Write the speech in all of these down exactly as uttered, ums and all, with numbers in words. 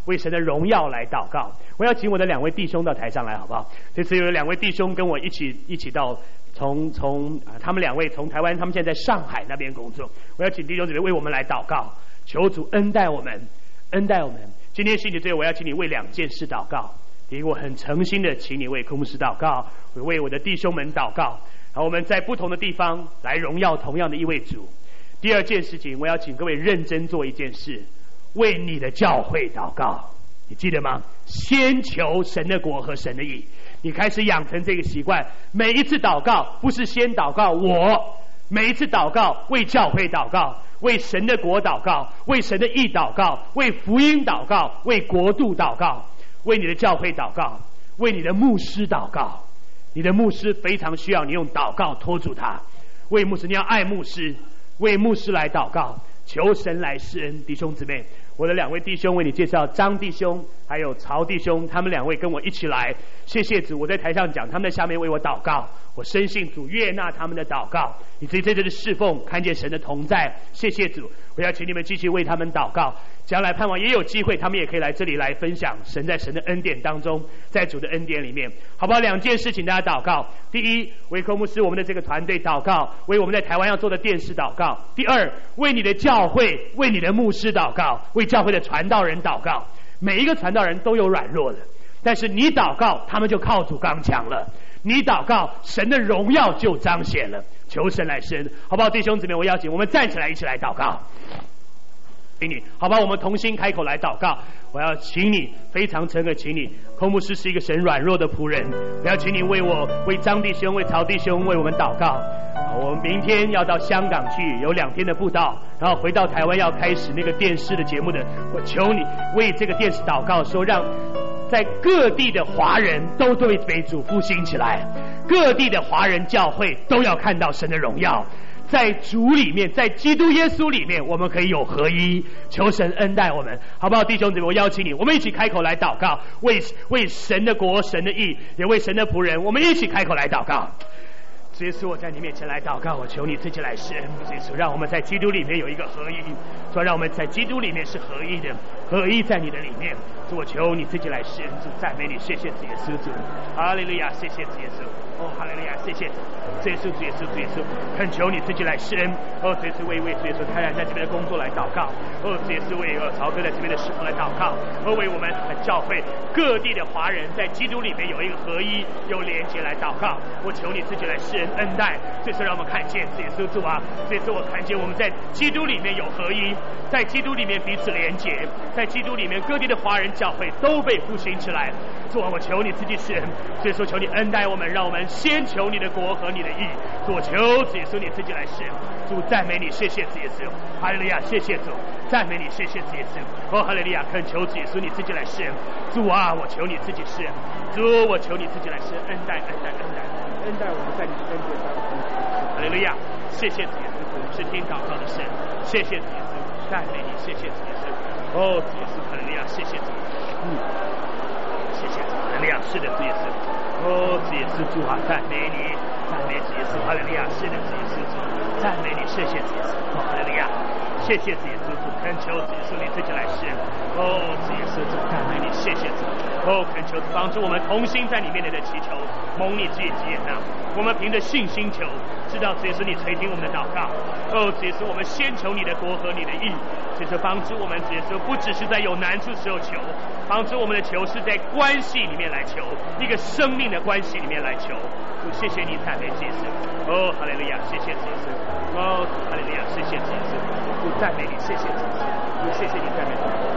为神的荣耀来祷告。我要请我的两位弟兄到台上来，好不好？这次有两位弟兄跟我一起一起到从从啊，他们两位从台湾，他们现在在上海那边工作。我要请弟兄姊妹为我们来祷告，求主恩待我们，恩待我们。今天星期最后，我要请你为两件事祷告。第一个，我很诚心的请你为科牧师祷告，我为我的弟兄们祷告。然后我们在不同的地方来荣耀同样的一位主。第二件事情，我要请各位认真做一件事，为你的教会祷告。你记得吗？先求神的国和神的义。你开始养成这个习惯，每一次祷告不是先祷告我，每一次祷告为教会祷告，为神的国祷告，为神的义祷告，为福音祷告，为国度祷告，为你的教会祷告，为你的牧师祷告。你的牧师非常需要你用祷告拖住他，为牧师，你要爱牧师，为牧师来祷告，求神来施恩。弟兄姊妹，我的两位弟兄为你介绍，张弟兄还有曹弟兄，他们两位跟我一起来。谢谢主，我在台上讲，他们在下面为我祷告，我深信主悦纳他们的祷告，以至于在这里侍奉看见神的同在。谢谢主，我要请你们继续为他们祷告，将来盼望也有机会他们也可以来这里来分享神在神的恩典当中，在主的恩典里面，好不好？两件事情大家祷告。第一，为科牧师我们的这个团队祷告，为我们在台湾要做的电视祷告。第二，为你的教会，为你的牧师祷告，为教会的传道人祷告。每一个传道人都有软弱的，但是你祷告他们就靠主刚强了，你祷告神的荣耀就彰显了。求神来施恩，好不好？弟兄姊妹，我邀请我们站起来一起来祷告。请你好吧，我们同心开口来祷告。我要请你非常诚恳，请你，科牧师是一个神软弱的仆人，我要请你为我，为张弟兄，为曹弟兄，为我们祷告。我们明天要到香港去，有两天的布道，然后回到台湾要开始那个电视的节目的。我求你为这个电视祷告，说让在各地的华人都对被主复兴起来，各地的华人教会都要看到神的荣耀。在主里面，在基督耶稣里面，我们可以有合一。求神恩待我们，好不好？弟兄姊妹，我邀请你，我们一起开口来祷告，为为神的国、神的义，也为神的仆人，我们一起开口来祷告。主耶稣，我在你面前来祷告，我求你自己来施恩。主耶稣，让我们在基督里面有一个合一，说让我们在基督里面是合一的，合一在你的里面。主，我求你自己来施恩。主，赞美你，谢谢主耶稣。主，哈利路亚，谢谢主耶稣。哦，哈利路亚，谢谢主耶稣，主耶稣，主耶稣，恳求你自己来施恩。哦，主耶稣，为为主耶稣开展在这边的工作来祷告。哦，主耶稣，为呃曹哥在这边的侍奉来祷告。哦，为我们教会各地的华人在基督里面有一个合一、有连结来祷告。我求你自己来施恩恩待。这次让我们看见主耶稣主啊，这次我看见我们在基督里面有合一，在基督里面彼此连结，在基督里面各地的华人教会都被复兴起来。主啊，我求你自己施恩，所以说求你恩待我们，让我们先求你的国和你的义。主，我求主耶稣你自己来施恩。主，赞美你，谢谢主耶稣，哈利路亚，谢谢主，赞美你，谢谢主耶稣。哦，哈利路亚，恳求主耶稣你自己来施恩。主啊，我求你自己施恩。主，我求你自己来施恩，恩待，恩待，恩待，恩待我们在你的恩典当中。哈利路亚，谢谢主耶稣，我们是听祷告的神，谢谢主耶稣，赞美你，谢谢主耶稣。哦，主耶稣，哈利路亚，谢谢主，嗯，谢谢主，哈利路亚，是的，主耶稣。哦，主耶稣，主啊，赞美你，赞美主耶稣，哈利路亚，是的，主耶稣，主，赞美你，谢谢主耶稣，哦，哈利路亚，谢谢主耶稣，主，恳求主耶稣你自己来施恩。哦，主耶稣，主，赞美你，谢谢主。哦，恳求主帮助我们同心在你面前的祈求，蒙你自己接纳。我们凭着信心求，知道主耶稣你垂听我们的祷告。哦，主耶稣，我们先求你的国和你的义。主耶稣帮助我们，主耶稣不只是在有难处时候求，帮助我们的求是在关系里面来求，一个生命的关系里面来求。主，谢谢你，赞美主耶稣。哦，哈利路亚，谢谢主耶稣。哦，哈利路亚，谢谢主耶稣。主，赞美你，谢谢主耶稣。主，谢谢你，赞美主耶稣。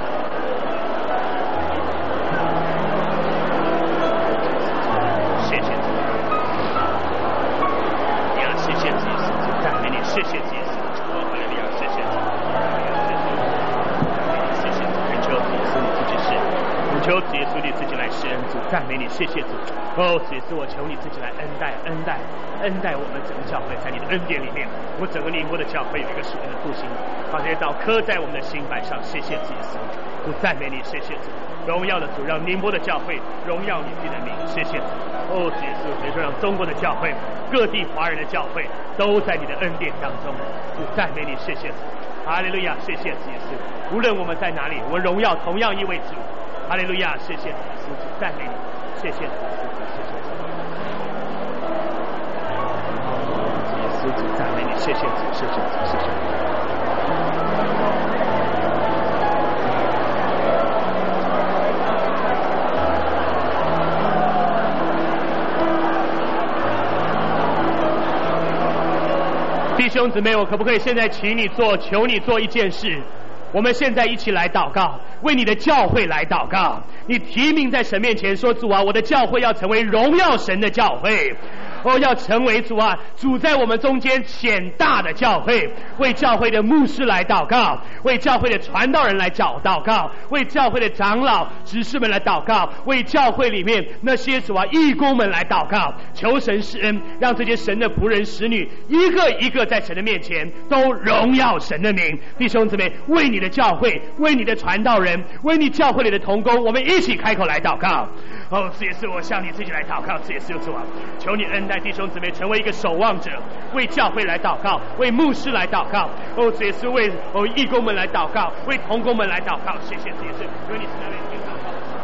谢谢主，你要谢谢主耶稣，赞美你，谢谢主耶稣。哦，哈利路亚，谢谢主，谢谢主，恳求主耶稣你自己是，恳求主耶稣你自己来施恩。主，赞美你，谢谢主。哦，主耶稣，我求你自己来恩待，恩待，恩待我们整个教会，在你的恩典里面，我整个宁波的教会有一个属灵的复兴，把这些道刻在我们的心板上。谢谢主耶稣，主，赞美你，谢谢主。荣耀的主，让宁波的教会荣耀你自己的名，谢谢主。哦，主耶稣，所以说让中国的教会、各地华人的教会都在你的恩典当中。主，赞美你，谢谢主。 哈利路亚，谢谢主耶稣。无论我们在哪里，我们荣耀同样一位主。哈利路亚，谢谢主耶稣，赞美你，谢谢主耶稣，谢谢主。主耶稣，主赞美你，谢谢主，谢谢主，谢谢主。弟兄姊妹，我可不可以现在请你做，求你做一件事？我们现在一起来祷告，为你的教会来祷告。你提名在神面前说：主啊，我的教会要成为荣耀神的教会。哦，要成为主啊，主在我们中间显大的教会，为教会的牧师来祷告，为教会的传道人来祷祷告，为教会的长老执事们来祷告，为教会里面那些主啊义工们来祷告，求神施恩，让这些神的仆人使女一个一个在神的面前都荣耀神的名。弟兄姊妹，为你的教会，为你的传道人，为你教会里的同工，我们一起开口来祷告。哦，这也是我向你自己来祷告，这也是主啊，求你恩待弟兄姊妹成为一个守望者，为教会来祷告，为牧师来祷告。哦，这也是为哦义工们来祷告，为同工们来祷告。谢谢，这也是因为你是那位听祷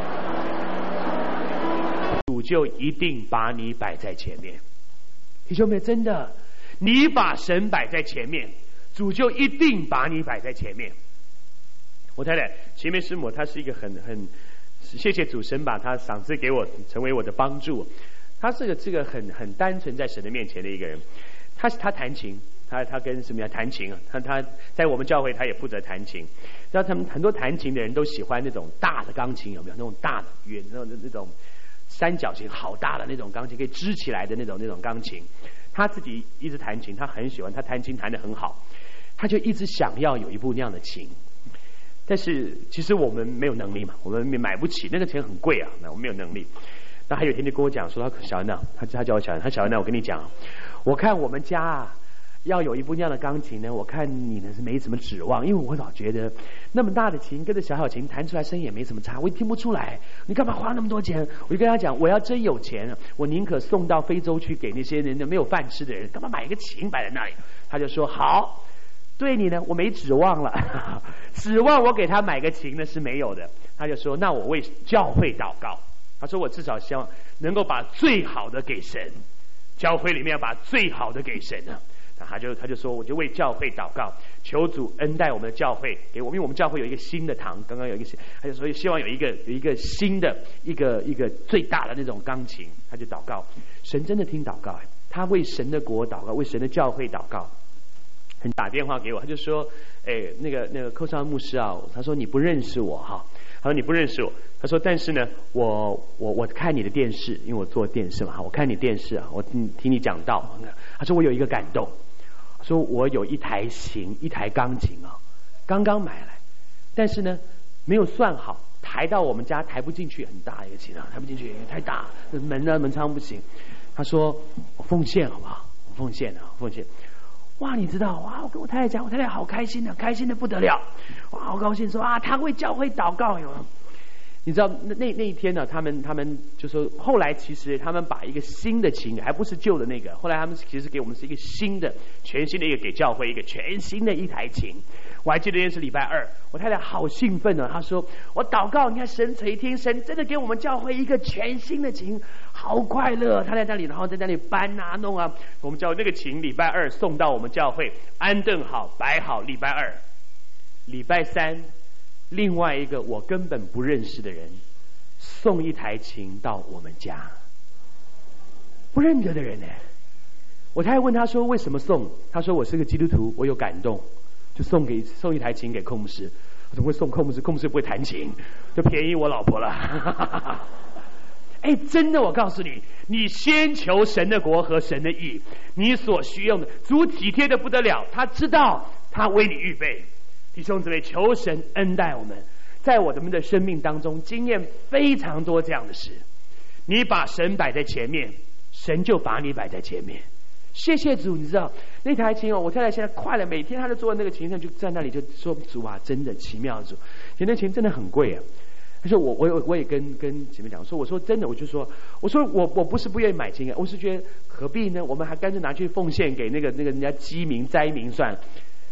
告，主就一定把你摆在前面。弟兄们，真的，你把神摆在前面，主就一定把你摆在前面。我太太前面师母，她是一个很很。谢谢主神把他赏赐给我，成为我的帮助。他是个这个很很单纯在神的面前的一个人。他他弹琴，他他跟什么样弹琴啊？他他在我们教会他也负责弹琴。然后他们很多弹琴的人都喜欢那种大的钢琴，有没有那种大的圆那种那种三角形好大的那种钢琴，可以支起来的那种那种钢琴。他自己一直弹琴，他很喜欢，他弹琴弹得很好，他就一直想要有一部那样的琴。但是其实我们没有能力嘛，我们买不起，那个钱很贵啊，那我们没有能力。那还有一天就跟我讲说，小恩啊，他他叫我小恩，他小恩啊，我跟你讲，我看我们家啊要有一部那样的钢琴呢，我看你呢是没什么指望，因为我老觉得那么大的琴跟着小小琴弹出来声音也没什么差，我也听不出来，你干嘛花那么多钱？我就跟他讲，我要真有钱，我宁可送到非洲去给那些人没有饭吃的人，干嘛买一个琴摆在那里？他就说好。对你呢，我没指望了，指望我给他买个琴呢是没有的。他就说，那我为教会祷告。他说我至少希望能够把最好的给神，教会里面要把最好的给神啊。那他就他就说，我就为教会祷告，求主恩待我们的教会，给我，因为我们教会有一个新的堂，刚刚有一个，他就说希望有一个有一个新的一个一个最大的那种钢琴，他就祷告，神真的听祷告，他为神的国祷告，为神的教会祷告。很打电话给我，他就说：“哎，那个那个寇尚牧师啊，他说你不认识我哈，他说你不认识我，他说但是呢，我我我看你的电视，因为我做电视嘛哈，我看你电视啊，我听听你讲道，他说我有一个感动，说我有一台琴，一台钢琴啊，刚刚买来，但是呢没有算好，抬到我们家抬不进去，很大一个琴啊，抬不进去，太大，门呢门窗不行。他说我奉献好不好？我奉献啊，奉献。”哇，你知道哇？我跟我太太讲，我太太好开心啊，开心的不得了，哇，好高兴说啊，他为教会祷告有没有？你知道那那那一天呢，他们他们就说，后来其实他们把一个新的琴，还不是旧的那个，后来他们其实给我们是一个新的、全新的一个给教会一个全新的一台琴。我还记得那天是礼拜二，我太太好兴奋呢，她说我祷告，你看神垂听，神真的给我们教会一个全新的琴，好快乐。她在那里，然后在那里搬啊弄啊，我们教那个琴礼拜二送到我们教会，安顿好摆好，礼拜二，礼拜三，另外一个我根本不认识的人送一台琴到我们家，不认得的人呢。我太太问他说为什么送，他说我是个基督徒，我有感动。就送给送一台琴给寇牧师，我怎么会送寇牧师？寇牧师不会弹琴，就便宜我老婆了。哎，真的，我告诉你，你先求神的国和神的义，你所需用的，主体贴的不得了，他知道，他为你预备。弟兄姊妹，求神恩待我们，在我们的生命当中经验非常多这样的事。你把神摆在前面，神就把你摆在前面。谢谢主，你知道那台琴哦，我太太现在快了，每天她就坐在那个琴上，就在那里就说主啊，真的奇妙主，其实那琴真的很贵啊。他说我我我也跟跟姐妹讲说，我说真的，我就说我说我我不是不愿意买琴啊，我是觉得何必呢？我们还干脆拿去奉献给那个那个人家饥民灾民算了。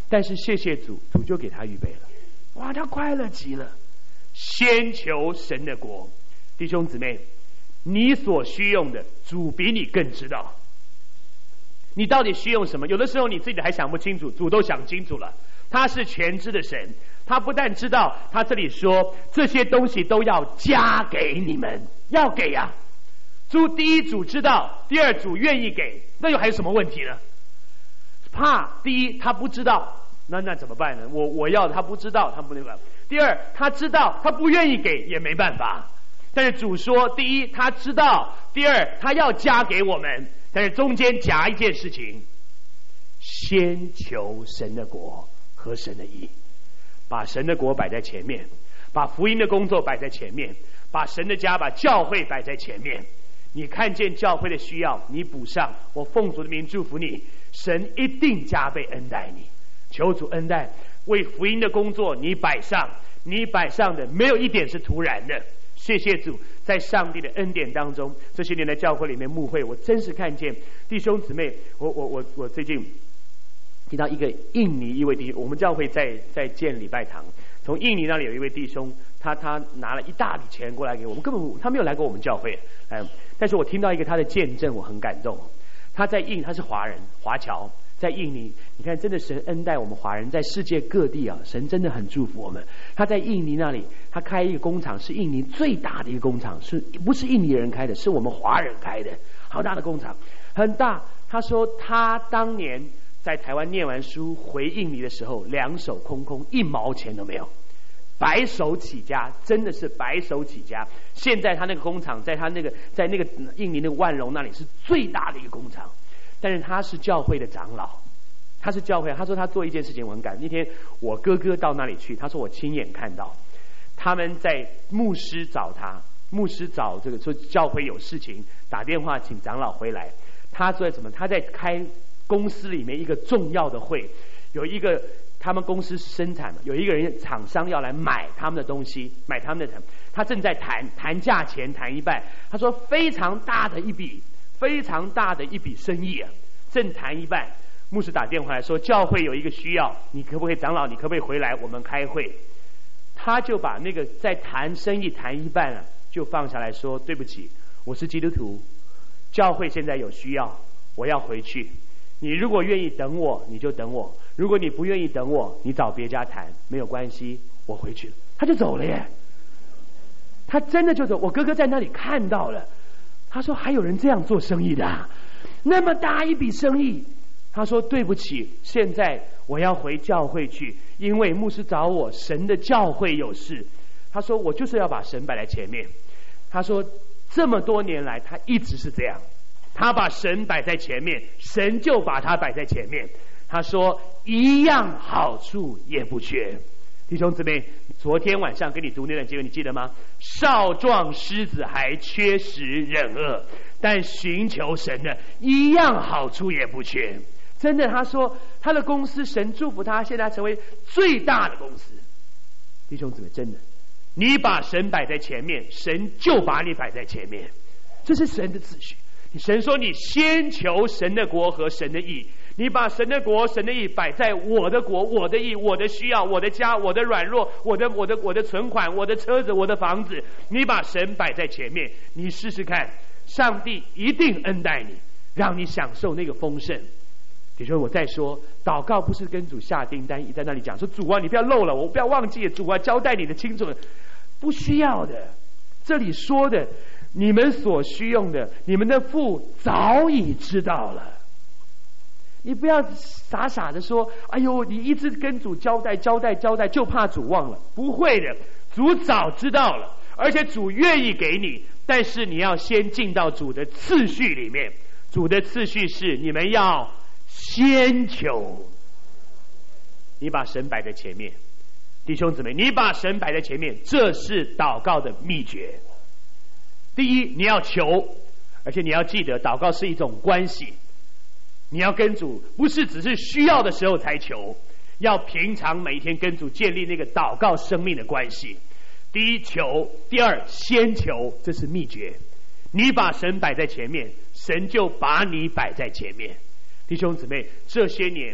但是谢谢主，主就给他预备了。哇，他快乐极了。先求神的国，弟兄姊妹，你所需用的，主比你更知道。你到底需用什么？有的时候你自己还想不清楚，主都想清楚了。他是全知的神，他不但知道，他这里说这些东西都要加给你们，要给啊。主第一主知道，第二主愿意给，那又还有什么问题呢？怕第一他不知道，那那怎么办呢？我我要他不知道，他不能办。第二他知道，他不愿意给也没办法。但是主说，第一他知道，第二他要加给我们，但是中间夹一件事情，先求神的国和神的义，把神的国摆在前面，把福音的工作摆在前面，把神的家把教会摆在前面。你看见教会的需要，你补上，我奉主的名祝福你，神一定加倍恩待你。求主恩待，为福音的工作你摆上，你摆上的没有一点是突然的。谢谢主，在上帝的恩典当中，这些年的教会里面牧会，我真是看见弟兄姊妹，我我我我最近听到一个印尼一位弟兄，我们教会在在建礼拜堂，从印尼那里有一位弟兄，他他拿了一大笔钱过来给我们，根本他没有来过我们教会，哎，但是我听到一个他的见证，我很感动。他在印，他是华人，华侨，在印尼，你看，真的神恩待我们华人，在世界各地啊，神真的很祝福我们。他在印尼那里，他开一个工厂，是印尼最大的一个工厂，是不是印尼人开的？是我们华人开的，好大的工厂，很大。他说他当年在台湾念完书回印尼的时候，两手空空，一毛钱都没有，白手起家，真的是白手起家。现在他那个工厂，在他那个在那个印尼那个万隆那里是最大的一个工厂，但是他是教会的长老，他是教会。他说他做一件事情我很感，那天我哥哥到那里去，他说我亲眼看到他们在牧师找他，牧师找这个说教会有事情，打电话请长老回来。他做什么？他在开公司里面一个重要的会，有一个他们公司是生产的，有一个人厂商要来买他们的东西，买他们的，他正在谈谈价钱，谈一半，他说非常大的一笔，非常大的一笔生意啊，正谈一半，牧师打电话来说教会有一个需要，你可不可以长老，你可不可以回来我们开会？他就把那个在谈生意谈一半了，就放下来说对不起，我是基督徒，教会现在有需要，我要回去。你如果愿意等我，你就等我；如果你不愿意等我，你找别家谈，没有关系，我回去了。他就走了耶，他真的就走。我哥哥在那里看到了，他说还有人这样做生意的啊，那么大一笔生意。他说对不起，现在我要回教会去，因为牧师找我，神的教会有事。他说我就是要把神摆在前面。他说这么多年来他一直是这样，他把神摆在前面，神就把他摆在前面。他说一样好处也不缺。弟兄姊妹，昨天晚上跟你读那段经文，你记得吗？少壮狮子还缺食忍饿，但寻求神的一样好处也不缺。真的，他说他的公司神祝福他，现在成为最大的公司。弟兄姊妹，真的，你把神摆在前面，神就把你摆在前面，这是神的秩序。神说你先求神的国和神的义，你把神的国神的义摆在我的国我的义我的需要我的家我的软弱我的我的我的存款我的车子我的房子，你把神摆在前面，你试试看，上帝一定恩待你，让你享受那个丰盛。比如说我再说，祷告不是跟主下订单，在那里讲说主啊你不要漏了我，不要忘记主啊交代你的清楚，不需要的。这里说的你们所需用的，你们的父早已知道了。你不要傻傻的说哎呦你一直跟主交代交代交代，就怕主忘了。不会的，主早知道了，而且主愿意给你，但是你要先进到主的次序里面。主的次序是你们要先求，你把神摆在前面。弟兄姊妹，你把神摆在前面，这是祷告的秘诀。第一，你要求，而且你要记得祷告是一种关系，你要跟主不是只是需要的时候才求，要平常每一天跟主建立那个祷告生命的关系。第一求，第二先求，这是秘诀。你把神摆在前面，神就把你摆在前面。弟兄姊妹，这些年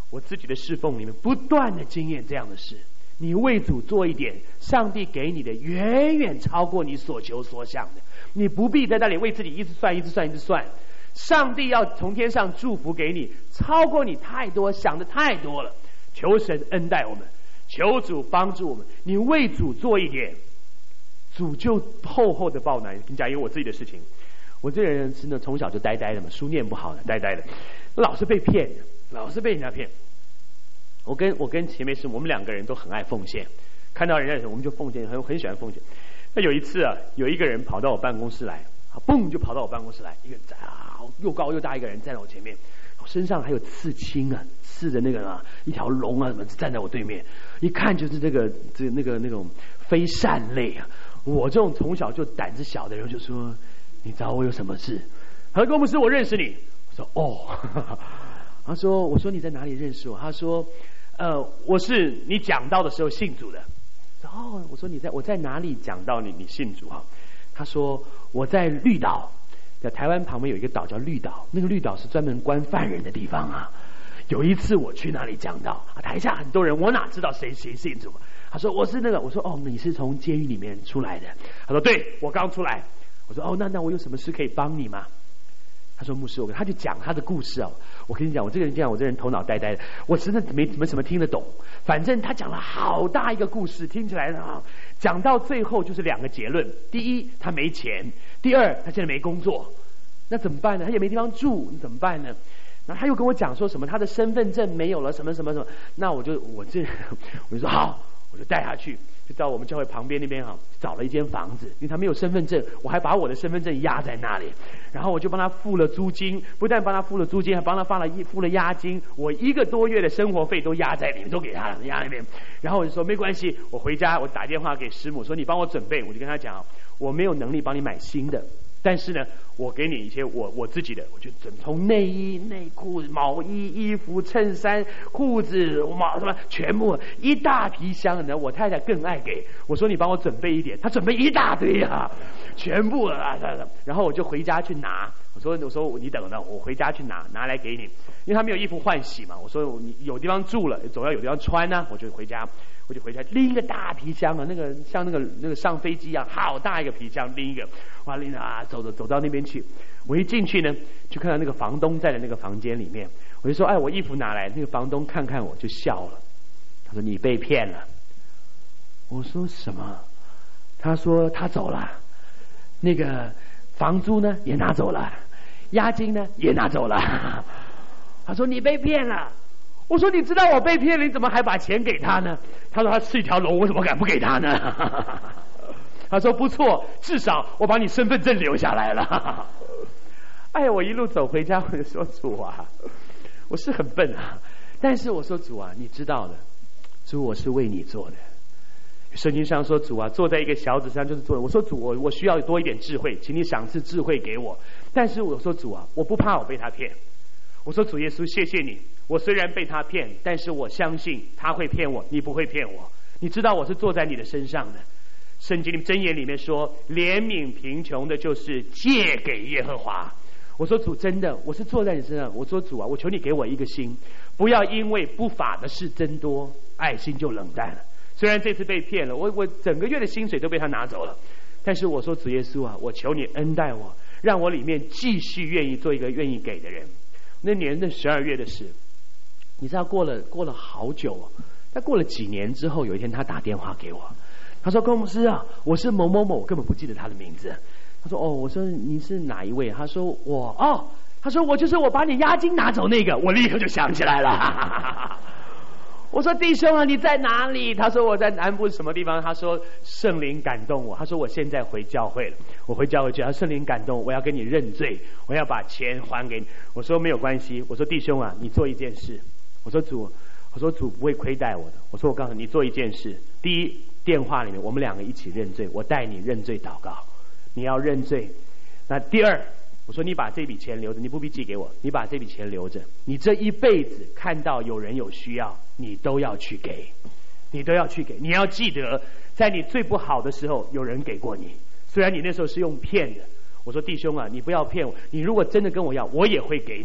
我自己的侍奉里面不断的经验这样的事。你为主做一点，上帝给你的远远超过你所求所想的，你不必在那里为自己一直算一直算一直算。上帝要从天上祝福给你，超过你太多，想的太多了。求神恩待我们，求主帮助我们。你为主做一点，主就厚厚的报答。跟你讲，因为我自己的事情，我这个人是呢，从小就呆呆的嘛，书念不好的，呆呆的，老是被骗，老是被人家骗。我跟我跟前面是我们两个人都很爱奉献，看到人家的时候我们就奉献，很很喜欢奉献。那有一次啊，有一个人跑到我办公室来，嘣就跑到我办公室来，一个啊又高又大一个人站在我前面，身上还有刺青啊，刺的那个啊一条龙啊什么，站在我对面，一看就是这个这个那个那种非善类啊。我这种从小就胆子小的人就说：“你找我有什么事？”他说：“郭牧师，我认识你。”我说：“哦。”他说：“我说你在哪里认识我？”他说：“呃，我是你讲道的时候信主的。”哦，我说你在我在哪里讲到你你信主啊？他说我在绿岛，在台湾旁边有一个岛叫绿岛，那个绿岛是专门关犯人的地方啊。有一次我去那里讲道，台下很多人，我哪知道谁谁信主？他说我是那个，我说哦，你是从监狱里面出来的？他说对，我刚出来。我说哦，那那我有什么事可以帮你吗？他说牧师，我他就讲他的故事哦。我跟你讲，我这个人这样，我这人头脑呆呆的，我真的没没什么听得懂。反正他讲了好大一个故事，听起来啊，讲到最后就是两个结论：第一，他没钱；第二，他现在没工作。那怎么办呢？他也没地方住，你怎么办呢？然后他又跟我讲说什么他的身份证没有了，什么什么什么。那我就我这我就说好，我就带他去。就到我们教会旁边那边哈，找了一间房子，因为他没有身份证，我还把我的身份证压在那里，然后我就帮他付了租金，不但帮他付了租金，还帮他放了付了押金，我一个多月的生活费都压在里面，都给他了，压里面。然后我就说没关系，我回家我打电话给师母说你帮我准备，我就跟他讲我没有能力帮你买新的，但是呢，我给你一些我我自己的，我就整从内衣、内裤、毛衣、衣服、衬衫、裤子、毛什么，全部一大皮箱呢。我太太更爱给我说，你帮我准备一点，她准备一大堆啊，全部啊，然后我就回家去拿。我说我说你等等，我回家去拿，拿来给你，因为他没有衣服换洗嘛。我说你有地方住了，总要有地方穿呢、啊，我就回家。我就回家拎一个大皮箱啊，那个像那个那个上飞机一样，好大一个皮箱，拎一个，哇拎着啊，走着走到那边去。我一进去呢，就看到那个房东在的那个房间里面，我就说：“哎，我衣服拿来。”那个房东看看我就笑了，他说：“你被骗了。”我说：“什么？”他说：“他走了，那个房租呢也拿走了，押金呢也拿走了。”他说：“你被骗了。”我说：“你知道我被骗了，你怎么还把钱给他呢？”他说：“他是一条龙，我怎么敢不给他呢？”他说：“不错，至少我把你身份证留下来了。”哎，我一路走回家，我就说：“主啊，我是很笨啊，但是我说主啊，你知道的，主我是为你做的。圣经上说，主啊，坐在一个小子上就是做的。我说主，我我需要多一点智慧，请你赏赐智慧给我。但是我说主啊，我不怕我被他骗。我说主耶稣，谢谢你。我虽然被他骗，但是我相信他会骗我，你不会骗我。你知道我是坐在你的身上的。圣经里箴言里面说，怜悯贫穷的，就是借给耶和华。我说主，真的，我是坐在你身上。我说主啊，我求你给我一个心，不要因为不法的事增多，爱心就冷淡了。虽然这次被骗了，我我整个月的薪水都被他拿走了，但是我说主耶稣啊，我求你恩待我，让我里面继续愿意做一个愿意给的人。那年的十二月的事，你知道过了过了好久哦，他过了几年之后，有一天他打电话给我，他说：“公司啊，我是某某某，我根本不记得他的名字。”他说：“哦，我说你是哪一位？”他说：“我哦，他说我就是我把你押金拿走那个。”我立刻就想起来了。我说：“弟兄啊，你在哪里？”他说：“我在南部什么地方？”他说：“圣灵感动我。”他说：“我现在回教会了。”我回教会去，他圣灵感动，我要跟你认罪，我要把钱还给你。我说：“没有关系。”我说：“弟兄啊，你做一件事。”我说：“主，我说主不会亏待我的。”我说：“我告诉你，你做一件事。第一，电话里面我们两个一起认罪，我带你认罪祷告，你要认罪。那第二，我说你把这笔钱留着，你不必寄给我，你把这笔钱留着，你这一辈子看到有人有需要，你都要去给，你都要去给。你要记得，在你最不好的时候，有人给过你，虽然你那时候是用骗的。我说弟兄啊，你不要骗我，你如果真的跟我要，我也会给你。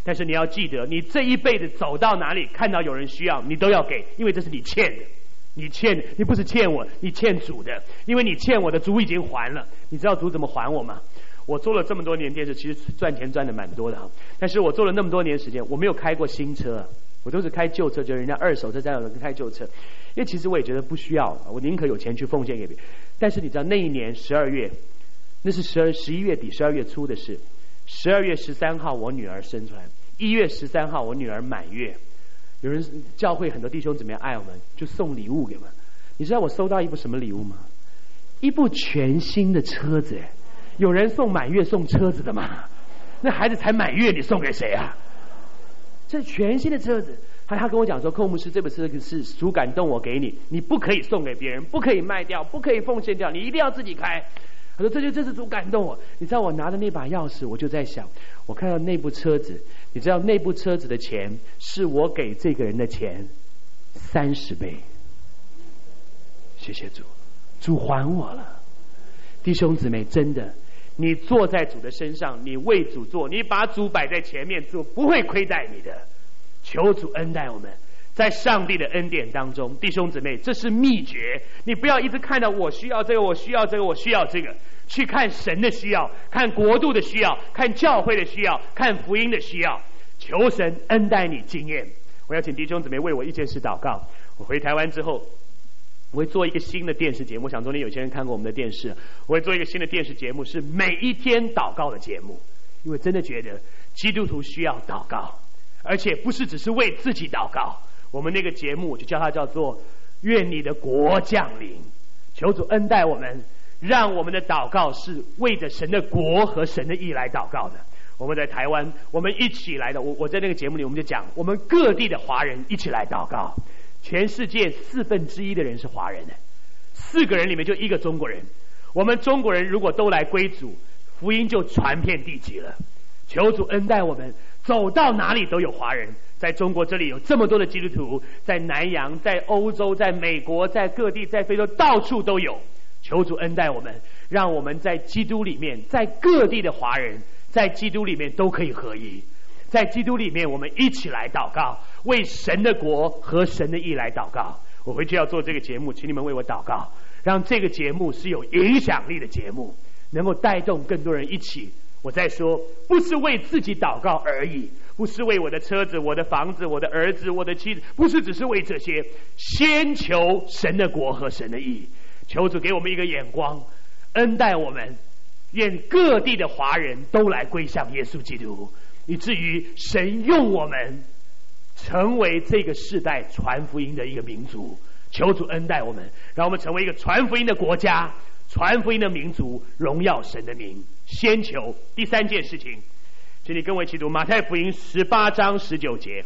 但是你要记得，你这一辈子走到哪里，看到有人需要，你都要给，因为这是你欠的。你欠的，你不是欠我，你欠主的，因为你欠我的，主已经还了。你知道主怎么还我吗？我做了这么多年电视，其实赚钱赚的蛮多的，但是我做了那么多年时间，我没有开过新车，我都是开旧车，就是人家二手车在开旧车，因为其实我也觉得不需要，我宁可有钱去奉献给别人。但是你知道那一年十二月，那是十二十一月底十二月初的事，十二月十三号我女儿生出来，一月十三号我女儿满月。有人教会很多弟兄姊妹爱我们，就送礼物给我们。你知道我收到一部什么礼物吗？一部全新的车子。有人送满月送车子的吗？那孩子才满月，你送给谁啊？这全新的车子，他他跟我讲说，寇牧师，这部车是主感动我给你，你不可以送给别人，不可以卖掉，不可以奉献掉，你一定要自己开。他说这就这是主感动我。你知道我拿着那把钥匙，我就在想，我看到那部车子，你知道那部车子的钱是我给这个人的钱三十倍。谢谢主，主还我了。弟兄姊妹，真的，你坐在主的身上，你为主做，你把主摆在前面，主不会亏待你的。求主恩待我们，在上帝的恩典当中，弟兄姊妹，这是秘诀。你不要一直看到我需要这个，我需要这个，我需要这个，去看神的需要，看国度的需要，看教会的需要，看福音的需要。求神恩待你经验。我要请弟兄姊妹为我一件事祷告。我回台湾之后，我会做一个新的电视节目，我想昨天有些人看过我们的电视，我会做一个新的电视节目，是每一天祷告的节目。因为真的觉得基督徒需要祷告，而且不是只是为自己祷告。我们那个节目就叫它叫做愿你的国降临。求主恩待我们，让我们的祷告是为着神的国和神的义来祷告的。我们在台湾，我们一起来的，我我在那个节目里我们就讲，我们各地的华人一起来祷告。全世界四分之一的人是华人的，四个人里面就一个中国人。我们中国人如果都来归主，福音就传遍地极了。求主恩待我们，走到哪里都有华人。在中国这里有这么多的基督徒，在南洋，在欧洲，在美国，在各地，在非洲，到处都有。求主恩待我们，让我们在基督里面，在各地的华人在基督里面都可以合一。在基督里面我们一起来祷告，为神的国和神的义来祷告。我回去要做这个节目，请你们为我祷告，让这个节目是有影响力的节目，能够带动更多人一起。我再说，不是为自己祷告而已，不是为我的车子，我的房子，我的儿子，我的妻子，不是只是为这些，先求神的国和神的义。求主给我们一个眼光，恩待我们，愿各地的华人都来归向耶稣基督，以至于神用我们成为这个世代传福音的一个民族。求主恩待我们，让我们成为一个传福音的国家，传福音的民族，荣耀神的名。先求第三件事情，请你跟我一起读马太福音十八章十九节。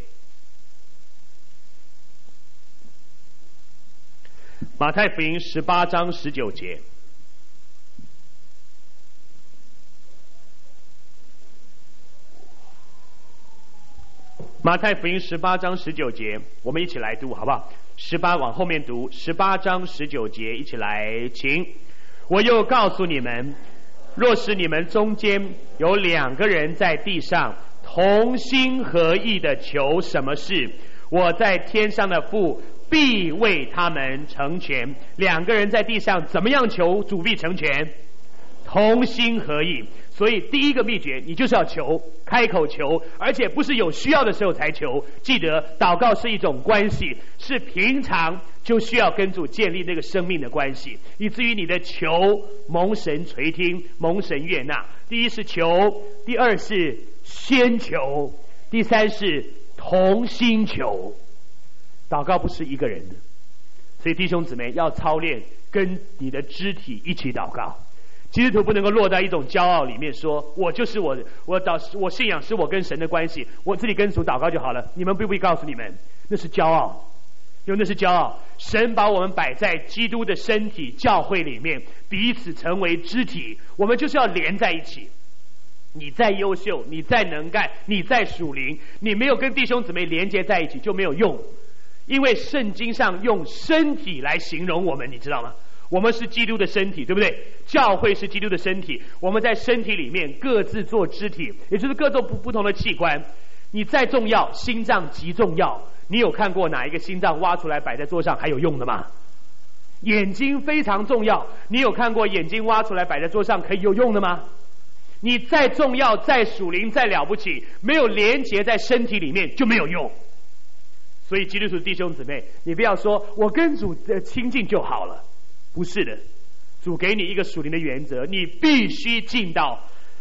马太福音十八章十九节。马太福音十八章十九节，我们一起来读好不好？十八往后面读，十八章十九节，一起来，请。我又告诉你们，若是你们中间有两个人在地上同心合意的求什么事，我在天上的父必为他们成全。两个人在地上怎么样求主必成全？同心合意。所以第一个秘诀，你就是要求，开口求，而且不是有需要的时候才求。记得祷告是一种关系，是平常就需要跟主建立那个生命的关系，以至于你的求蒙神垂听，蒙神悦纳。第一是求，第二是先求，第三是同心求。祷告不是一个人的，所以弟兄姊妹要操练跟你的肢体一起祷告。基督徒不能够落在一种骄傲里面，说我就是我，我祷我信仰是我跟神的关系，我自己跟主祷告就好了。你们必不必告诉你们，那是骄傲，因为那是骄傲。神把我们摆在基督的身体教会里面，彼此成为肢体，我们就是要连在一起。你再优秀，你再能干，你再属灵，你没有跟弟兄姊妹连接在一起就没有用。因为圣经上用身体来形容我们，你知道吗？我们是基督的身体，对不对？教会是基督的身体，我们在身体里面各自做肢体，也就是各做不不同的器官。 你再重要，心脏极重要。你有看过哪一个心脏挖出来摆在桌上还有用的吗？眼睛非常重要，你有看过眼睛挖出来摆在桌上可以有用的吗？你再重要，再属灵，再了不起，没有连结在身体里面就没有用。所以基督徒弟兄姊妹，你不要说我跟主的亲近就好了，不是的。主给你一个属灵的原则，你必须进到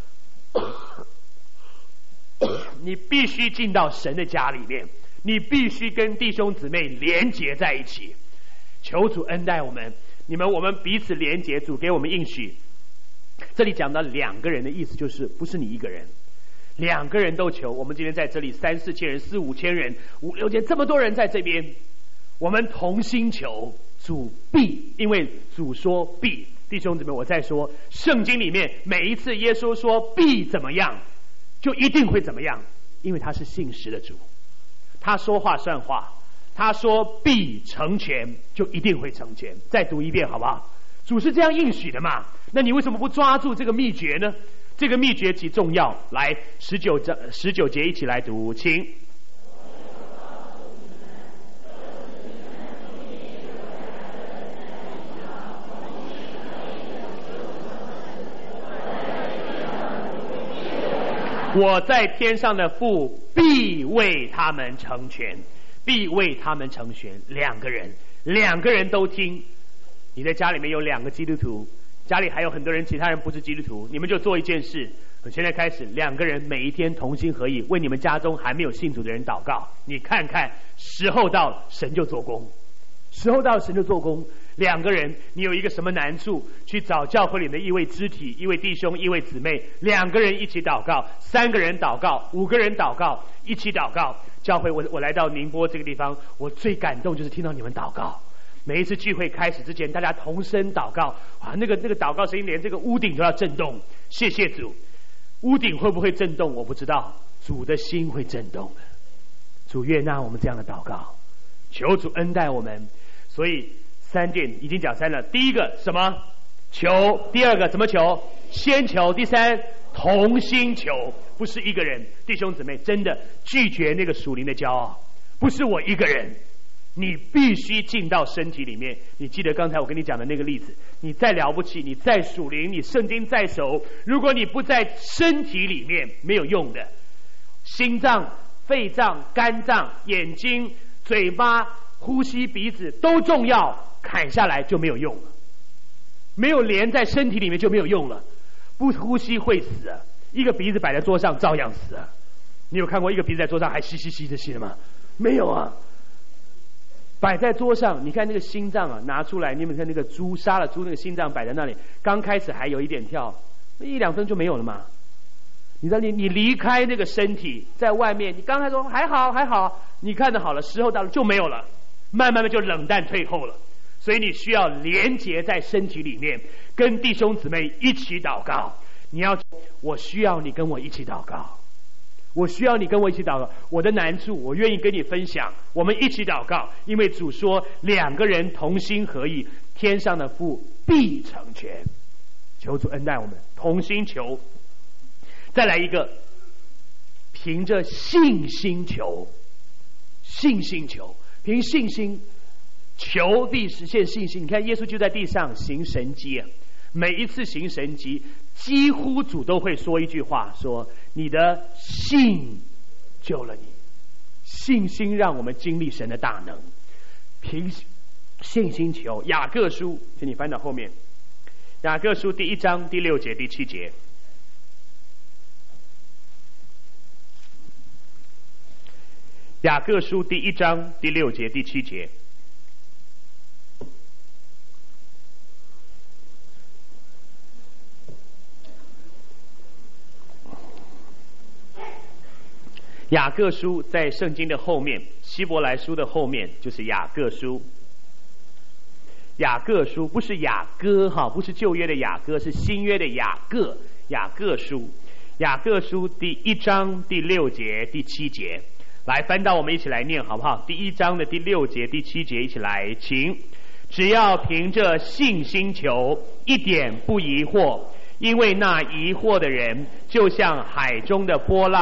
你必须进到神的家里面，你必须跟弟兄姊妹连结在一起。求主恩待我们，你们我们彼此连结，主给我们应许。这里讲到两个人的意思，就是不是你一个人，两个人都求。我们今天在这里三四千人，四五千人，五六千，这么多人在这边，我们同心求，主必，因为主说必。弟兄姊妹，我再说，圣经里面每一次耶稣说必怎么样，就一定会怎么样，因为他是信实的主，他说话算话，他说必成全，就一定会成全。再读一遍好不好？主是这样应许的嘛，那你为什么不抓住这个秘诀呢？这个秘诀极重要。来，十九章十九节一起来读，请。我在天上的父必为他们成全，必为他们成全。两个人，两个人都听。你在家里面有两个基督徒，家里还有很多人，其他人不是基督徒，你们就做一件事。现在开始，两个人每一天同心合意，为你们家中还没有信主的人祷告。你看看，时候到了，神就做工；时候到了，神就做工。两个人，你有一个什么难处，去找教会里的一位肢体、一位弟兄、一位姊妹，两个人一起祷告，三个人祷告，五个人祷告，一起祷告。教会，我我来到宁波这个地方，我最感动就是听到你们祷告。每一次聚会开始之前，大家同声祷告，哇，那个那个祷告声音连这个屋顶都要震动。谢谢主，屋顶会不会震动我不知道，主的心会震动的。主悦纳我们这样的祷告，求主恩待我们。所以三点已经讲三了，第一个什么求，第二个怎么求，先求，第三同心求，不是一个人。弟兄姊妹，真的拒绝那个属灵的骄傲，不是我一个人，你必须进到身体里面。你记得刚才我跟你讲的那个例子，你再了不起，你再属灵，你圣经在手，如果你不在身体里面，没有用的。心脏、肺脏、肝脏、眼睛、嘴巴、呼吸、鼻子都重要，砍下来就没有用了，没有连在身体里面就没有用了。不呼吸会死啊，一个鼻子摆在桌上照样死啊。你有看过一个鼻子在桌上还吸吸吸着吸的吗？没有啊。摆在桌上，你看那个心脏啊，拿出来，你们看那个猪，杀了猪那个心脏摆在那里，刚开始还有一点跳，一两分就没有了嘛。你知道你你离开那个身体，在外面，你刚才说还好还好，你看得好了，时候到了就没有了，慢慢的就冷淡退后了。所以你需要连结在身体里面，跟弟兄姊妹一起祷告。你要，我需要你跟我一起祷告，我需要你跟我一起祷告，我的难处我愿意跟你分享，我们一起祷告。因为主说两个人同心合意，天上的父必成全。求主恩待我们，同心求。再来一个，凭着信心求，信心求，凭信心求必实现信心。你看耶稣就在地上行神迹啊，每一次行神迹几乎主都会说一句话，说你的信救了你。信心让我们经历神的大能，凭信心求。雅各书，请你翻到后面，雅各书第一章第六节第七节。雅各书第一章第六节第七节。雅各书在圣经的后面，希伯来书的后面就是雅各书。雅各书不是雅歌哈，不是旧约的雅歌，是新约的雅各。雅各书，雅各书第一章第六节第七节。来翻到我们一起来念好不好？第一章的第六节第七节一起来，请。只要凭着信心求，一点不疑惑，因为那疑惑的人就像海中的波浪，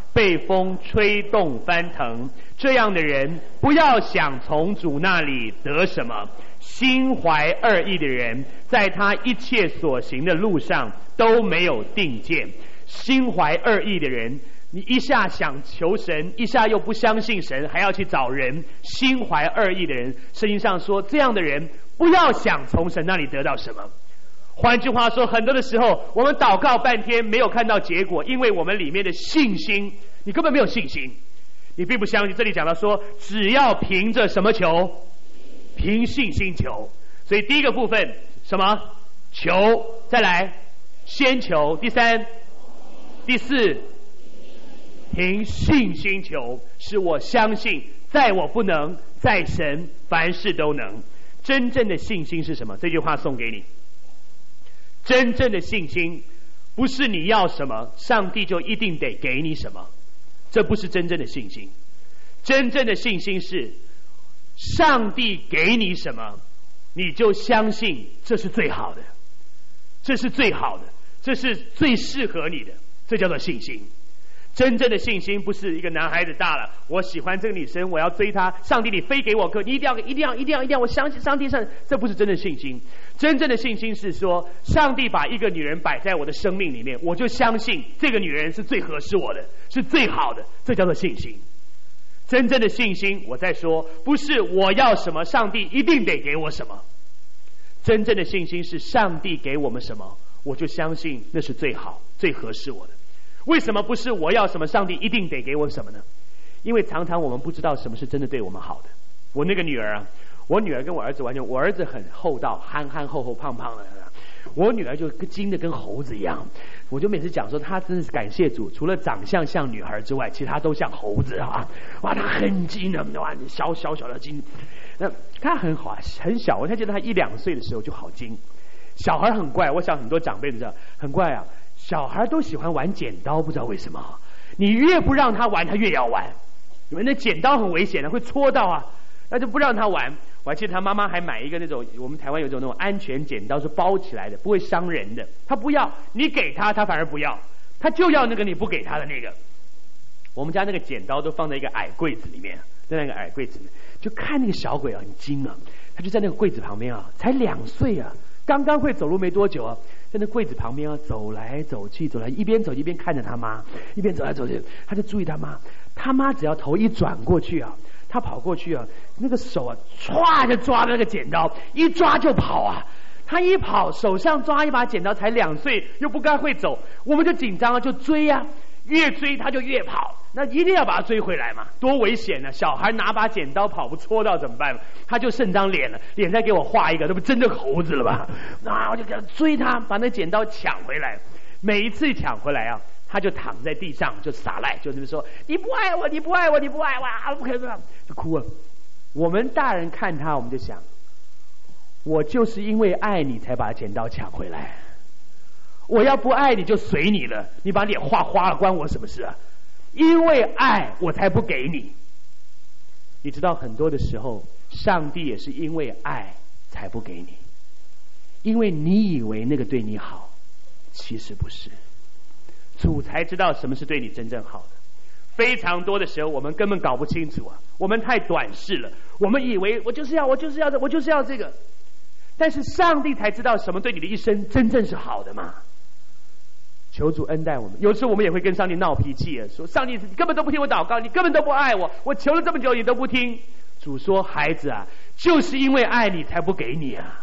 被风吹动翻腾。这样的人不要想从主那里得什么。心怀二意的人，在他一切所行的路上都没有定见。心怀二意的人，你一下想求神，一下又不相信神，还要去找人。心怀二意的人，圣经上说，这样的人不要想从神那里得到什么。换句话说，很多的时候我们祷告半天没有看到结果，因为我们里面的信心，你根本没有信心，你并不相信。这里讲到说，只要凭着什么求？凭信心求。所以第一个部分什么？求。再来先求。第三第四，凭信心求，是我相信在我不能，在神凡事都能。真正的信心是什么？这句话送给你。真正的信心不是你要什么上帝就一定得给你什么，这不是真正的信心。真正的信心是上帝给你什么，你就相信这是最好的，这是最好的，这是最适合你的，这叫做信心。真正的信心不是一个男孩子大了，我喜欢这个女生，我要追她，上帝你非给我个，你一定要一定要一定要一定要，我相信上帝上，这不是真正的信心。真正的信心是说，上帝把一个女人摆在我的生命里面，我就相信这个女人是最合适我的，是最好的，这叫做信心。真正的信心，我在说，不是我要什么上帝一定得给我什么。真正的信心是上帝给我们什么，我就相信那是最好最合适我的。为什么不是我要什么上帝一定得给我什么呢？因为常常我们不知道什么是真的对我们好的。我那个女儿啊，我女儿跟我儿子完全，我儿子很厚道，憨憨厚厚胖胖的，我女儿就精的跟猴子一样。我就每次讲说，她真是感谢主，除了长相像女孩之外，其他都像猴子啊！哇，她很精的，哇，小小小的精。那她很好，很小，我才记得她一两岁的时候就好精。小孩很怪，我想很多长辈都知道，很怪啊。小孩都喜欢玩剪刀，不知道为什么。你越不让他玩，他越要玩。因为那剪刀很危险的，会戳到啊，那就不让他玩。我还记得他妈妈还买一个那种，我们台湾有一种那种安全剪刀，是包起来的，不会伤人的。他不要，你给他，他反而不要，他就要那个你不给他的那个。我们家那个剪刀都放在一个矮柜子里面，在那个矮柜子里面，就看那个小鬼啊，很精啊，他就在那个柜子旁边啊，才两岁啊，刚刚会走路没多久啊。在那柜子旁边啊，走来走去，走来一边走一边看着他妈，一边走来走去，他就注意他妈。他妈只要头一转过去啊，他跑过去啊，那个手啊，唰就抓那个剪刀，一抓就跑啊。他一跑，手上抓一把剪刀，才两岁，又不该会走，我们就紧张啊，就追啊，越追他就越跑。那一定要把他追回来嘛，多危险啊！小孩拿把剪刀跑不戳到怎么办？他就剩张脸了，脸再给我画一个，这不真的猴子了吧？啊，我就给他追他，把那剪刀抢回来。每一次抢回来啊，他就躺在地上就撒赖，就是说你不爱我，你不爱我，你不爱我啊，不可以这样，就哭了。我们大人看他，我们就想，我就是因为爱你才把剪刀抢回来，我要不爱你就随你了，你把脸画花了，关我什么事啊？因为爱我才不给你。你知道很多的时候上帝也是因为爱才不给你，因为你以为那个对你好，其实不是。主才知道什么是对你真正好的。非常多的时候我们根本搞不清楚啊，我们太短视了，我们以为我就是要我就是要这我就是要这个，但是上帝才知道什么对你的一生真正是好的嘛。求主恩待我们。有时候我们也会跟上帝闹脾气，说上帝你根本都不听我祷告，你根本都不爱我，我求了这么久你都不听。主说，孩子啊，就是因为爱你才不给你啊。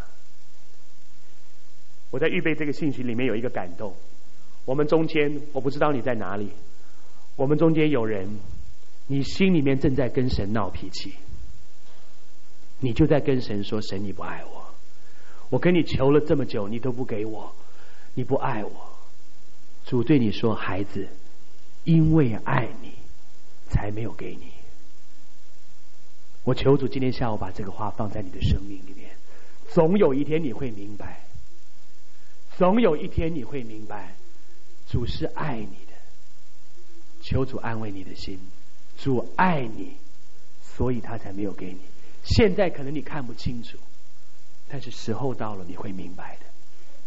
我在预备这个信息里面有一个感动，我们中间，我不知道你在哪里，我们中间有人，你心里面正在跟神闹脾气，你就在跟神说，神你不爱我，我跟你求了这么久你都不给我，你不爱我。主对你说，孩子，因为爱你才没有给你。我求主今天下午把这个话放在你的生命里面，总有一天你会明白，总有一天你会明白，主是爱你的。求主安慰你的心，主爱你，所以他才没有给你。现在可能你看不清楚，但是时候到了你会明白的。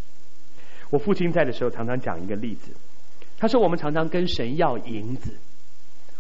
我父亲在的时候常常讲一个例子，他说我们常常跟神要银子，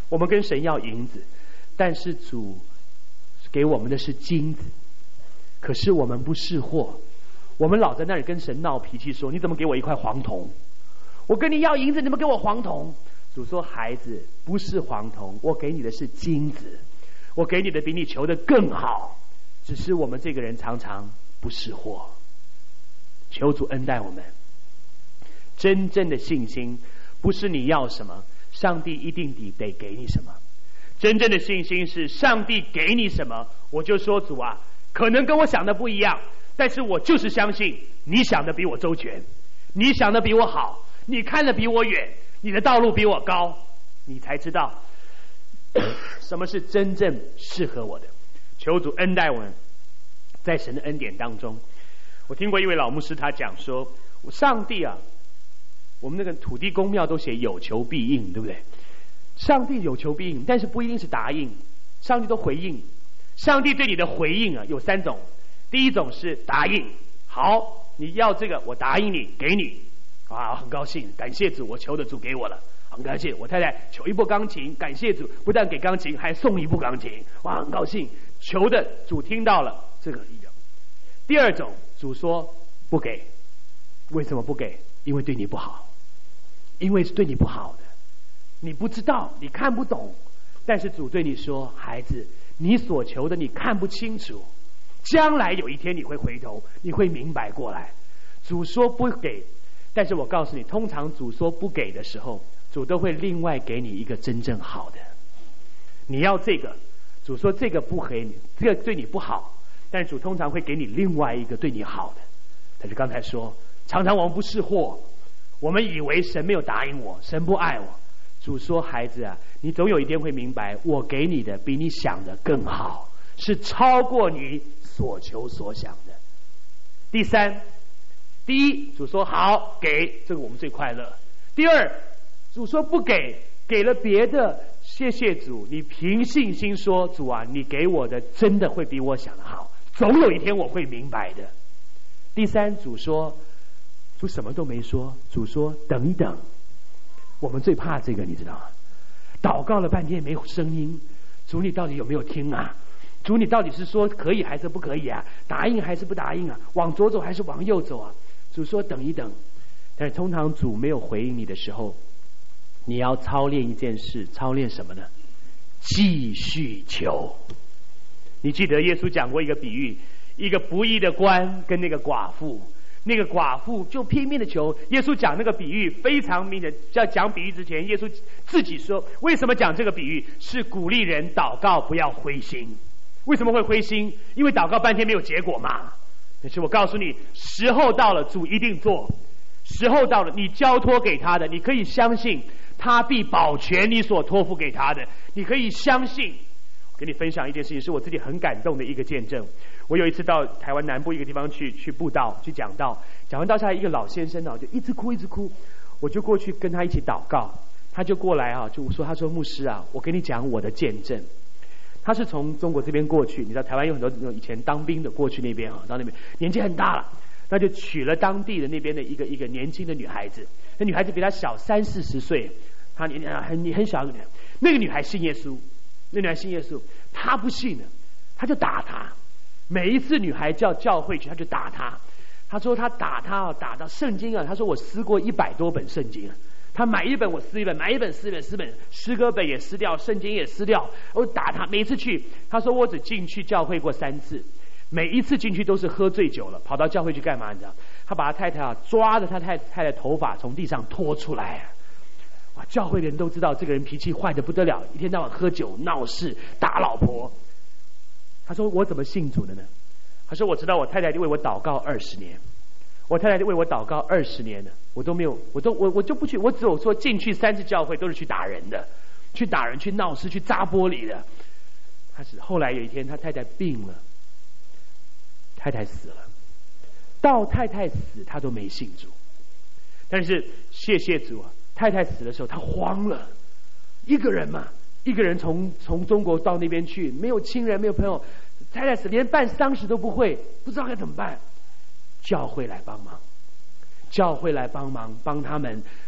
我们跟神要银子，但是主给我们的是金子，可是我们不识货，我们老在那里跟神闹脾气，说你怎么给我一块黄铜？我跟你要银子，你们给我黄铜。主说孩子，不是黄铜，我给你的是金子，我给你的比你求的更好，只是我们这个人常常不识货。求主恩待我们。真正的信心不是你要什么上帝一定得给你什么，真正的信心是上帝给你什么，我就说主啊，可能跟我想的不一样，但是我就是相信你想的比我周全，你想的比我好，你看的比我远，你的道路比我高，你才知道什么是真正适合我的。求主恩待我们，在神的恩典当中。我听过一位老牧师他讲说，上帝啊，我们那个土地公庙都写有求必应，对不对？上帝有求必应，但是不一定是答应，上帝都回应。上帝对你的回应啊有三种，第一种是答应，好，你要这个我答应你，给你啊，很高兴，感谢主，我求的主给我了，很感谢。我太太求一部钢琴，感谢主，不但给钢琴，还送一部钢琴，哇，很高兴。求的主听到了，这个一种。第二种，主说不给，为什么不给？因为对你不好，因为是对你不好的，你不知道，你看不懂。但是主对你说，孩子，你所求的你看不清楚，将来有一天你会回头，你会明白过来。主说不给，但是我告诉你，通常主说不给的时候，主都会另外给你一个真正好的。你要这个，主说这个不给你，这个对你不好，但是主通常会给你另外一个对你好的。但是刚才说，常常我们不识货，我们以为神没有答应我，神不爱我。主说，孩子啊，你总有一天会明白，我给你的比你想的更好，是超过你所求所想的。第三，第一，主说好给，这个我们最快乐。第二，主说不给，给了别的，谢谢主，你凭信心说，主啊，你给我的真的会比我想的好，总有一天我会明白的。第三，主说，主什么都没说，主说等一等。我们最怕这个，你知道吗？祷告了半天没有声音，主你到底有没有听啊？主你到底是说可以还是不可以啊？答应还是不答应啊？往左走还是往右走啊？主说等一等。但是通常主没有回应你的时候，你要操练一件事，操练什么呢？继续求。你记得耶稣讲过一个比喻，一个不义的官跟那个寡妇，那个寡妇就拼命的求。耶稣讲那个比喻非常明显，要讲比喻之前，耶稣自己说，为什么讲这个比喻？是鼓励人祷告不要灰心。为什么会灰心？因为祷告半天没有结果嘛。但是我告诉你，时候到了，主一定做。时候到了，你交托给他的，你可以相信他必保全你所托付给他的，你可以相信。我跟你分享一件事情，是我自己很感动的一个见证。我有一次到台湾南部一个地方去去布道，去讲道，讲完道下来，一个老先生呢就一直哭一直哭，我就过去跟他一起祷告，他就过来啊，就说他说牧师啊，我跟你讲我的见证。他是从中国这边过去，你知道台湾有很多以前当兵的过去那边啊，到那边年纪很大了，那就娶了当地的那边的一个一个年轻的女孩子，那女孩子比他小三四十岁，她年很很小的女孩，那个女孩信耶稣，那女孩信耶稣，她不信呢，他就打她。每一次女孩叫教会去，他就打她。他说他打她打到圣经啊，他说我撕过一百多本圣经啊。他买一本我撕一本，买一本撕一本，撕本诗歌本也撕掉，圣经也撕掉。我打他，每次去，他说我只进去教会过三次，每一次进去都是喝醉酒了，跑到教会去干嘛？你知道？他把他太太啊抓着他太太的头发从地上拖出来。哇！教会的人都知道这个人脾气坏得不得了，一天到晚喝酒闹事打老婆。他说我怎么信主的呢？他说我知道我太太为我祷告二十年。我太太为我祷告二十年了，我都没有，我都我我就不去，我只有说进去三次教会都是去打人的，去打人、去闹事、去砸玻璃的。他是后来有一天，他太太病了，太太死了，到太太死他都没信主。但是谢谢主啊，太太死的时候他慌了，一个人嘛，一个人从从中国到那边去，没有亲人，没有朋友，太太死连办丧事都不会，不知道该怎么办。教会来帮忙，教会来帮忙，帮他们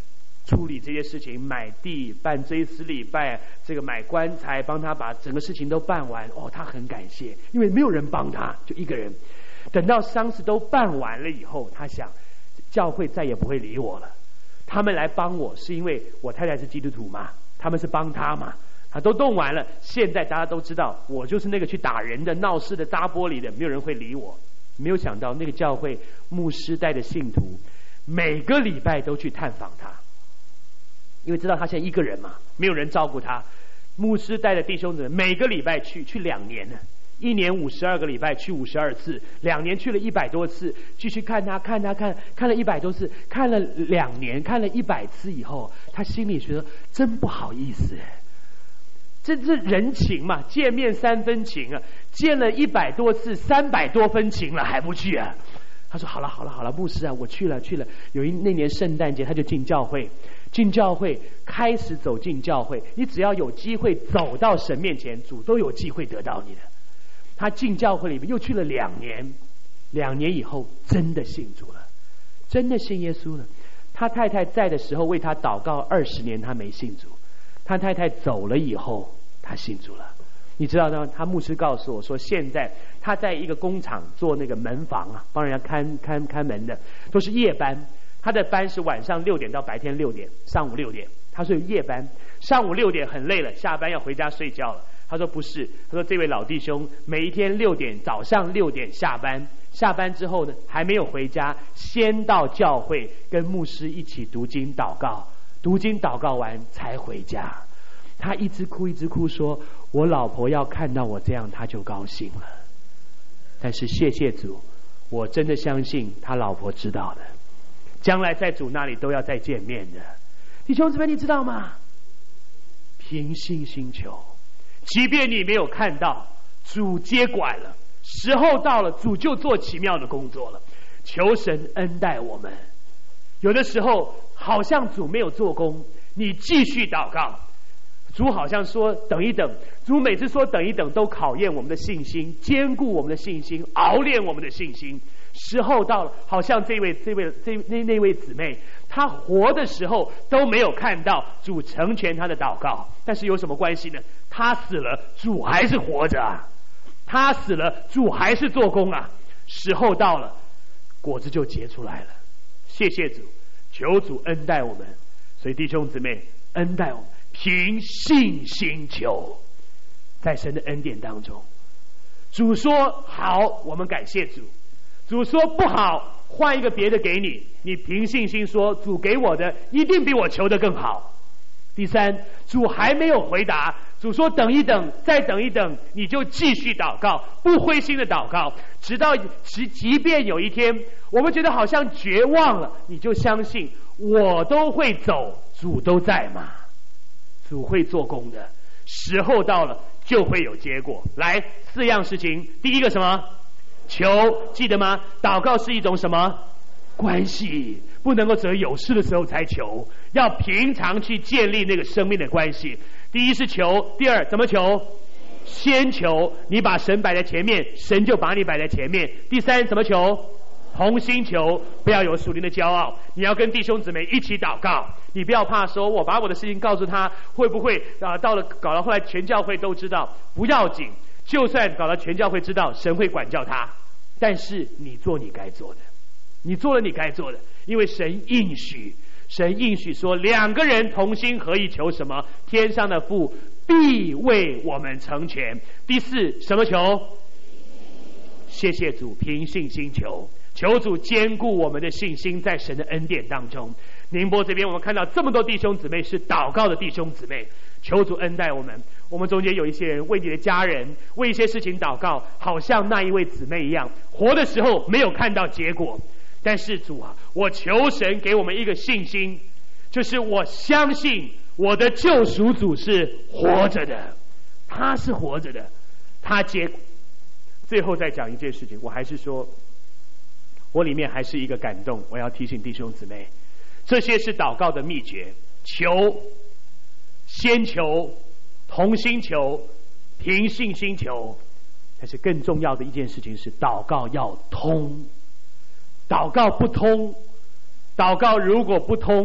处理这些事情，买地、办追思礼拜，这个买棺材，帮他把整个事情都办完。哦，他很感谢，因为没有人帮他，就一个人。等到丧事都办完了以后，他想，教会再也不会理我了。他们来帮我是因为我太太是基督徒嘛，他们是帮他嘛。他都动完了，现在大家都知道我就是那个去打人的、闹事的、砸玻璃的，没有人会理我。没有想到那个教会牧师带的信徒每个礼拜都去探访他，因为知道他现在一个人嘛，没有人照顾他。牧师带的弟兄姊妹每个礼拜去，去两年呢，一年五十二个礼拜去五十二次，两年去了一百多次，继续看他看他看看了一百多次，看了两年，看了一百次以后，他心里觉得真不好意思。这是人情嘛，见面三分情啊，见了一百多次，三百多分情了，还不去啊？他说：“好了，好了，好了，牧师啊，我去了，去了。”有一那年圣诞节，他就进教会，进教会开始走进教会。你只要有机会走到神面前，主都有机会得到你的。他进教会里面又去了两年，两年以后真的信主了，真的信耶稣了。他太太在的时候为他祷告二十年，他没信主。他太太走了以后，他信主了。你知道呢？他牧师告诉我说，现在他在一个工厂做那个门房啊，帮人家看看看门的，都是夜班。他的班是晚上六点到白天六点，上午六点。他说夜班，上午六点很累了，下班要回家睡觉了。他说不是，他说这位老弟兄每一天六点，早上六点下班，下班之后呢还没有回家，先到教会跟牧师一起读经祷告。读经祷告完才回家。他一直哭一直哭，说我老婆要看到我这样他就高兴了。但是谢谢主，我真的相信他老婆知道的，将来在主那里都要再见面的。弟兄姊妹，你知道吗？凭信心求，即便你没有看到，主接管了，时候到了，主就做奇妙的工作了。求神恩待我们。有的时候好像主没有做工，你继续祷告。主好像说等一等，主每次说等一等都考验我们的信心，坚固我们的信心，熬炼我们的信心。时候到了，好像这位这位这那那位姊妹，她活的时候都没有看到主成全她的祷告，但是有什么关系呢？她死了，主还是活着啊！她死了，主还是做工啊！时候到了，果子就结出来了。谢谢主，求主恩待我们。所以弟兄姊妹，恩待我们，凭信心求，在神的恩典当中。主说好，我们感谢主；主说不好，换一个别的给你，你凭信心说主给我的一定比我求的更好。第三，主还没有回答，主说等一等，再等一等，你就继续祷告，不灰心的祷告，直到即即便有一天我们觉得好像绝望了，你就相信我都会走，主都在嘛，主会做工的，时候到了就会有结果。来，四样事情，第一个什么？求，记得吗？祷告是一种什么关系？不能够只有有事的时候才求，要平常去建立那个生命的关系。第一是求，第二怎么求？先求，你把神摆在前面，神就把你摆在前面。第三怎么求？同心求，不要有属灵的骄傲，你要跟弟兄姊妹一起祷告。你不要怕说我把我的事情告诉他，会不会啊？到了搞到后来全教会都知道，不要紧，就算搞到全教会知道，神会管教他。但是你做你该做的，你做了你该做的，因为神应许，神应许说两个人同心合意求什么，天上的父必为我们成全。第四，什么求？谢谢主，凭信心求，求主坚固我们的信心，在神的恩典当中。宁波这边我们看到这么多弟兄姊妹是祷告的弟兄姊妹，求主恩待我们。我们中间有一些人为你的家人，为一些事情祷告，好像那一位姊妹一样，活的时候没有看到结果。但是主啊，我求神给我们一个信心，就是我相信我的救赎主是活着的，他是活着的，他结。最后再讲一件事情，我还是说我里面还是一个感动，我要提醒弟兄姊妹，这些是祷告的秘诀：求，先求，同心求，凭信心求。但是更重要的一件事情是，祷告要通。祷告不通，祷告如果不通，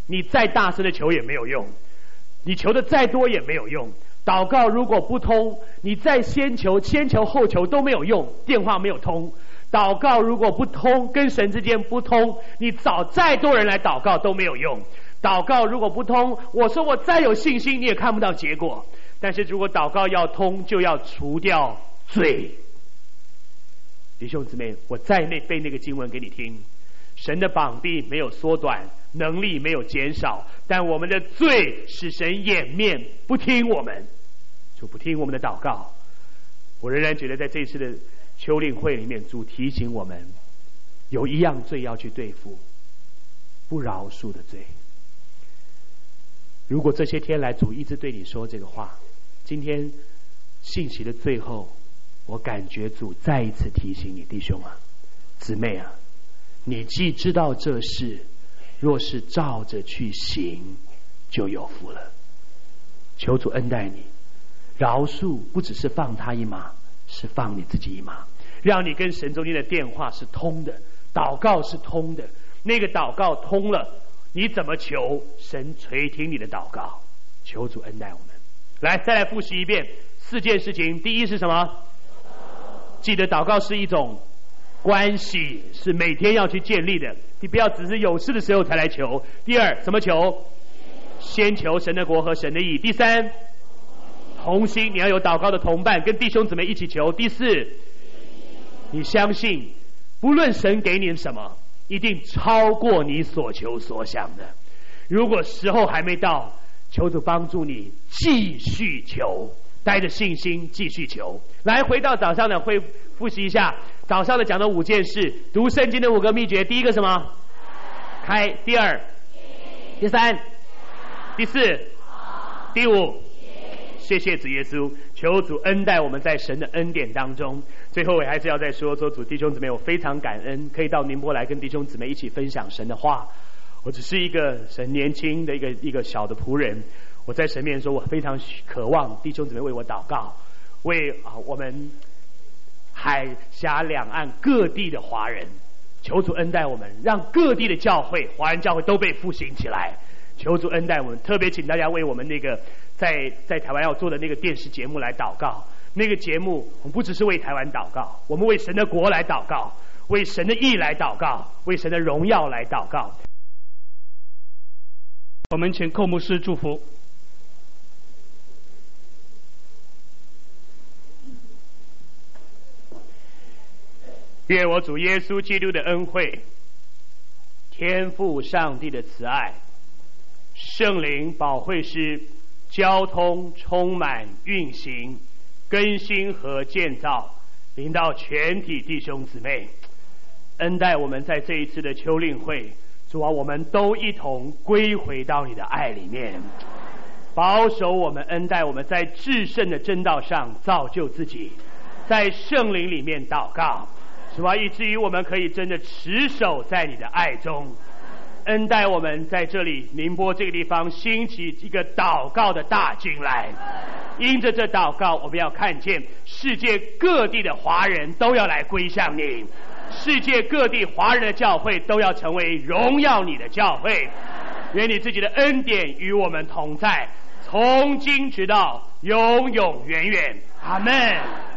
你再大声的求也没有用，你求的再多也没有用。祷告如果不通，你再先求先求后求都没有用，电话没有通。祷告如果不通，跟神之间不通，你找再多人来祷告都没有用。祷告如果不通，我说我再有信心，你也看不到结果。但是如果祷告要通，就要除掉罪。弟兄姊妹，我再那背那个经文给你听。神的膀臂没有缩短，能力没有减少，但我们的罪使神掩面，不听我们，就不听我们的祷告。我仍然觉得在这次的秋令会里面，主提醒我们有一样罪要去对付，不饶恕的罪。如果这些天来主一直对你说这个话，今天信息的最后，我感觉主再一次提醒你，弟兄啊姊妹啊，你既知道这事，若是照着去行，就有福了。求主恩待你，饶恕不只是放他一马，是放你自己一马，让你跟神中间的电话是通的，祷告是通的。那个祷告通了，你怎么求，神垂听你的祷告。求主恩待我们。来，再来复习一遍四件事情。第一是什么？记得祷告是一种关系，是每天要去建立的，你不要只是有事的时候才来求。第二，怎么求？先求神的国和神的义。第三，同心，你要有祷告的同伴，跟弟兄姊妹一起求。第四，你相信不论神给你什么，一定超过你所求所想的。如果时候还没到，求主帮助你继续求，带着信心继续求。来，回到早上的会复习一下早上的讲的五件事，读圣经的五个秘诀。第一个什么？开。第二，第三，第四，第五。谢谢主耶稣，求主恩待我们在神的恩典当中。最后我还是要再说说，主弟兄姊妹，我非常感恩可以到宁波来跟弟兄姊妹一起分享神的话。我只是一个神年轻的一个一个小的仆人，我在神面前说，我非常渴望弟兄姊妹为我祷告，为啊我们海峡两岸各地的华人，求主恩待我们，让各地的教会华人教会都被复兴起来。求主恩待我们，特别请大家为我们那个在在台湾要做的那个电视节目来祷告。那个节目我们不只是为台湾祷告，我们为神的国来祷告，为神的义来祷告，为神的荣耀来祷告。 我们请寇牧师祝福。 愿我主耶稣基督的恩惠、天父上帝的慈爱、圣灵保惠师交通充满运行更新和建造，临到全体弟兄姊妹，恩待我们在这一次的秋令会。主啊，我们都一同归回到你的爱里面，保守我们，恩待我们在至圣的真道上造就自己，在圣灵里面祷告，主啊，以至于我们可以真的持守在你的爱中。恩待我们在这里宁波这个地方兴起一个祷告的大军来，因着这祷告，我们要看见世界各地的华人都要来归向你，世界各地华人的教会都要成为荣耀你的教会。愿你自己的恩典与我们同在，从今直到永永远远。阿们。